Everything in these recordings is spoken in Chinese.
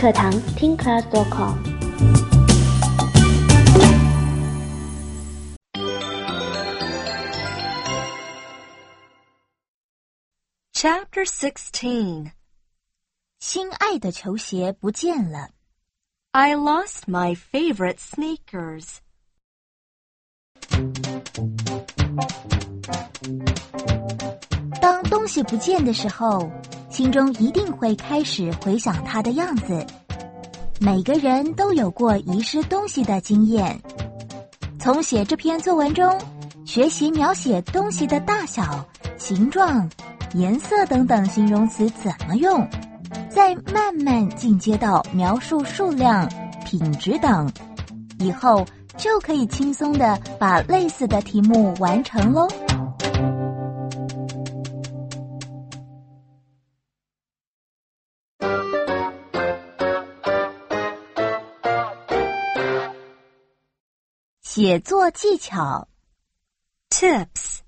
课堂 TeenClass.com。 Chapter 16. 心爱的球鞋不见了。 I lost my favorite sneakers. 当东西不见的时候，心中一定会开始回想它的样子。每个人都有过遗失东西的经验。从写这篇作文中，学习描写东西的大小、形状、颜色等等形容词怎么用，再慢慢进阶到描述数量、品质等，以后就可以轻松地把类似的题目完成咯。写作技巧 Tips.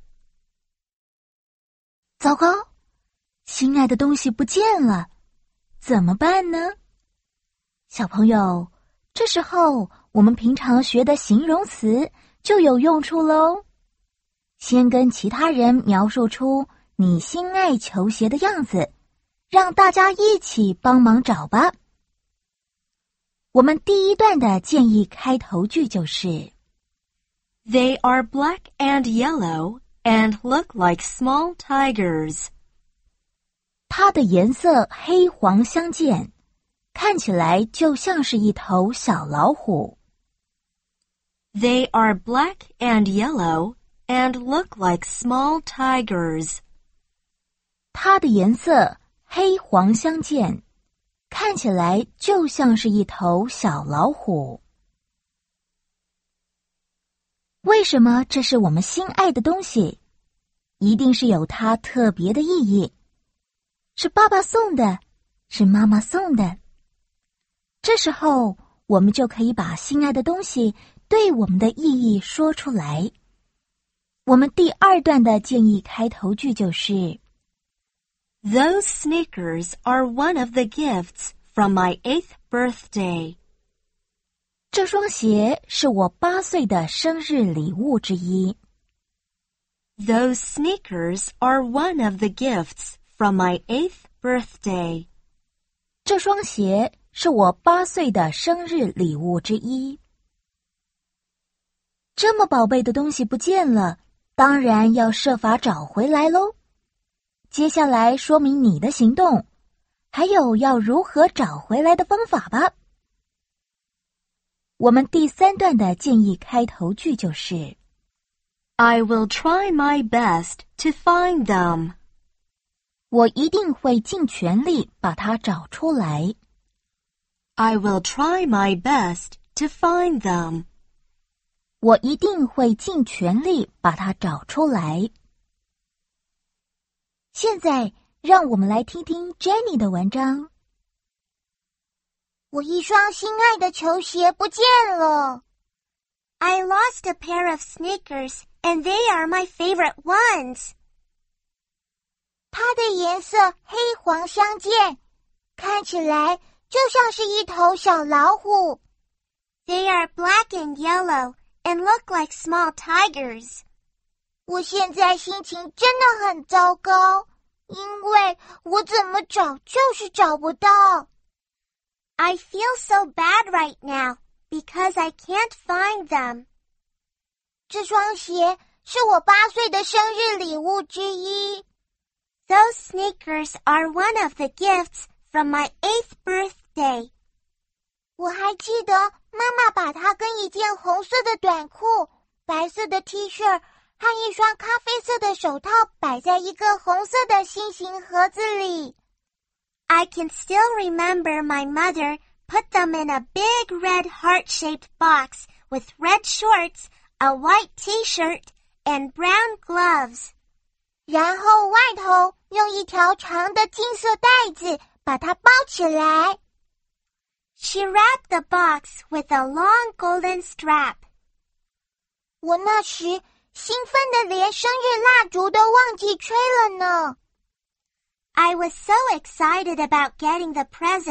糟糕，心爱的东西不见了，怎么办呢？小朋友，这时候我们平常学的形容词就有用处咯。先跟其他人描述出你心爱球鞋的样子，让大家一起帮忙找吧。我们第一段的建议开头句就是 They are black and yellow and look like small tigers. 它的颜色黑黄相间，看起来就像是一头小老虎。 They are black and yellow and look like small tigers. 它的颜色黑黄相间，看起来就像是一头小老虎。为什么这是我们心爱的东西？一定是有它特别的意义。是爸爸送的，是妈妈送的。这时候，我们就可以把心爱的东西对我们的意义说出来。我们第二段的建议开头句就是 Those sneakers are one of the gifts from my 8th birthday. 这双鞋是我8岁的生日礼物之一。 Those sneakers are one of the gifts from my 8th birthday. 这双鞋是我8岁的生日礼物之一。这么宝贝的东西不见了，当然要设法找回来咯。接下来说明你的行动，还有要如何找回来的方法吧。我们第三段的建议开头句就是 I will try my best to find them. 我一定会尽全力把它找出来。 I will try my best to find them. 我一定会尽全力把它找出来。现在，让我们来听听 Jenny 的文章。 我一双心爱的球鞋不见了。I lost a pair of sneakers, and they are my favorite ones. 它的颜色黑黄相间，看起来就像是一头小老虎。They are black and yellow and look like small tigers. 我现在心情真的很糟糕，因为我怎么找就是找不到。I feel so bad right now because I can't find them. 这双鞋是我8岁的生日礼物之一。Those sneakers are one of the gifts from my 8th birthday. 我还记得妈妈把它跟一件红色的短裤、白色的 T 恤和一双咖啡色的手套摆在一个红色的心形盒子里。I can still remember my mother put them in a big red heart-shaped box with red shorts, a white T-shirt, and brown gloves. 然后外头用一条长的金色带子把它包起来。She wrapped the box with a long golden strap. 我那时兴奋的连生日蜡烛都忘记吹了呢。I was so excited about getting the present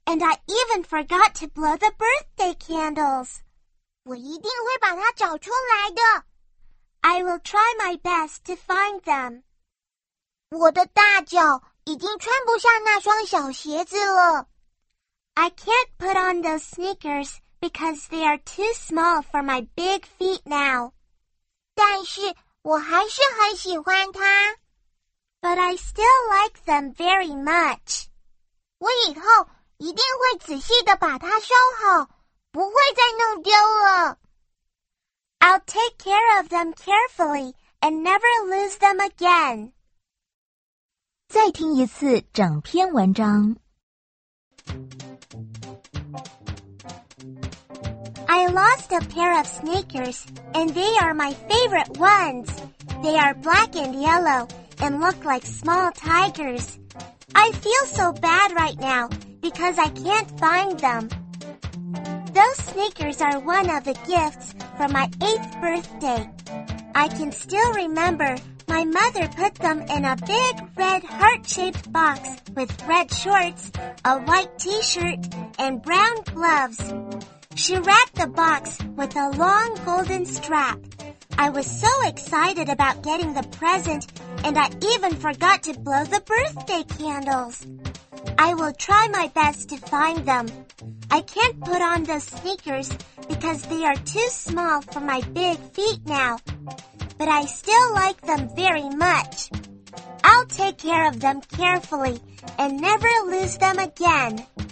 and I even forgot to blow the birthday candles. 我一定会把它找出来的。I will try my best to find them. 我的大脚已经穿不下那双小鞋子了。I can't put on those sneakers because they are too small for my big feet now. 但是我还是很喜欢它。But I still like them very much. 我以后一定会仔细地把它收好，不会再弄丢了。I'll take care of them carefully and never lose them again. 再听一次整篇文章。 I lost a pair of sneakers, and they are my favorite ones. They are black and yellow and look like small tigers. I feel so bad right now because I can't find them. Those sneakers are one of the gifts for my 8th birthday. I can still remember my mother put them in a big red heart-shaped box with red shorts, a white t-shirt, and brown gloves. She wrapped the box with a long golden strap. I was so excited about getting the present, and I even forgot to blow the birthday candles. I will try my best to find them. I can't put on those sneakers because they are too small for my big feet now. But I still like them very much. I'll take care of them carefully and never lose them again.